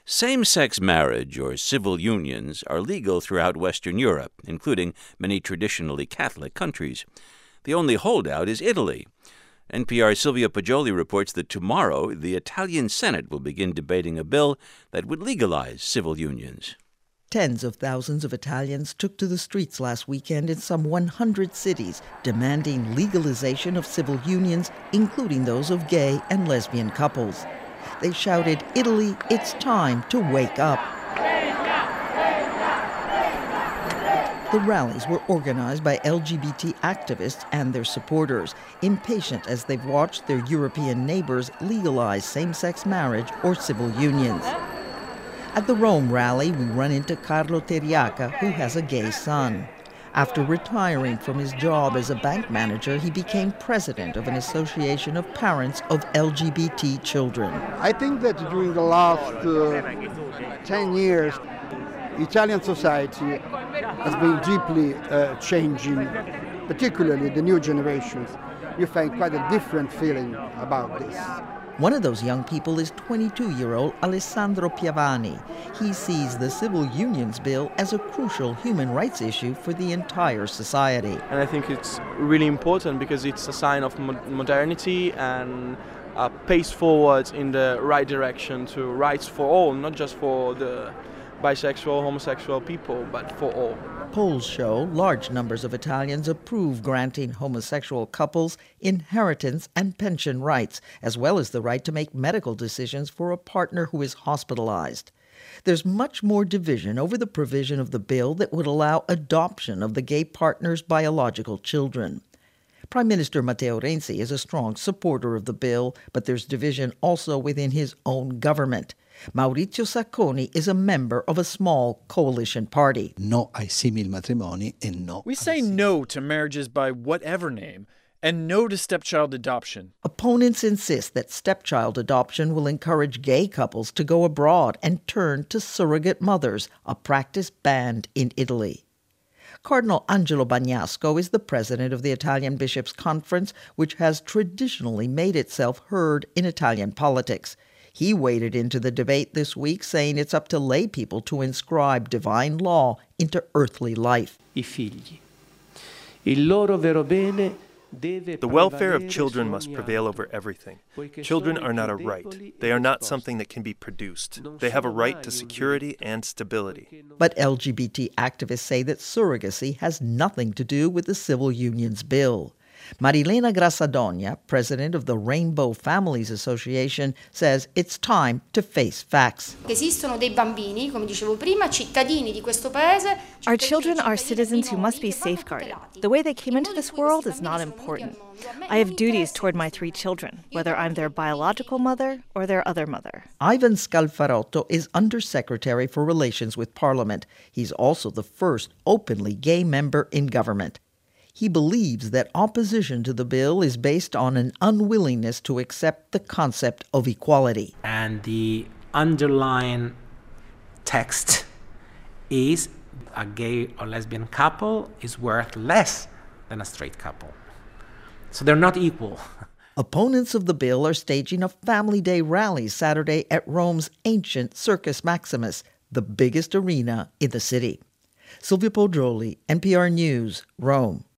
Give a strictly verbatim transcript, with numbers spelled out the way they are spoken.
Same-sex marriage, or civil unions, are legal throughout Western Europe, including many traditionally Catholic countries. The only holdout is Italy. N P R's Silvia Poggioli reports that tomorrow the Italian Senate will begin debating a bill that would legalize civil unions. Tens of thousands of Italians took to the streets last weekend in some one hundred cities, demanding legalization of civil unions, including those of gay and lesbian couples. They shouted, "Italy, it's time to wake up." The rallies were organized by L G B T activists and their supporters, impatient as they've watched their European neighbors legalize same-sex marriage or civil unions. At the Rome rally, we run into Carlo Teriaca, who has a gay son. After retiring from his job as a bank manager, he became president of an association of parents of L G B T children. I think that during the last uh, ten years, Italian society has been deeply uh, changing, particularly the new generations. You find quite a different feeling about this. One of those young people is twenty-two-year-old Alessandro Piavani. He sees the civil unions bill as a crucial human rights issue for the entire society. And I think it's really important because it's a sign of modernity and a pace forward in the right direction to rights for all, not just for the bisexual, homosexual people, but for all. Polls show large numbers of Italians approve granting homosexual couples inheritance and pension rights, as well as the right to make medical decisions for a partner who is hospitalized. There's much more division over the provision of the bill that would allow adoption of the gay partner's biological children. Prime Minister Matteo Renzi is a strong supporter of the bill, but there's division also within his own government. Maurizio Sacconi is a member of a small coalition party. No ai simili matrimoni e no. We say no to marriages by whatever name and no to stepchild adoption. Opponents insist that stepchild adoption will encourage gay couples to go abroad and turn to surrogate mothers, a practice banned in Italy. Cardinal Angelo Bagnasco is the president of the Italian Bishops' Conference, which has traditionally made itself heard in Italian politics. He waded into the debate this week, saying it's up to lay people to inscribe divine law into earthly life. I figli. Il loro vero bene deve The welfare of children must prevail over everything. Children are not a right. They are not something that can be produced. They have a right to security and stability. But L G B T activists say that surrogacy has nothing to do with the Civil Unions Bill. Marilena Grassadonia, president of the Rainbow Families Association, says it's time to face facts. Esistono dei bambini, come dicevo prima, cittadini di questo paese. Our children are citizens who must be safeguarded. The way they came into this world is not important. I have duties toward my three children, whether I'm their biological mother or their other mother. Ivan Scalfarotto is Undersecretary for Relations with Parliament. He's also the first openly gay member in government. He believes that opposition to the bill is based on an unwillingness to accept the concept of equality. And the underlying text is a gay or lesbian couple is worth less than a straight couple. So they're not equal. Opponents of the bill are staging a Family Day rally Saturday at Rome's ancient Circus Maximus, the biggest arena in the city. Silvia Poggioli, N P R News, Rome.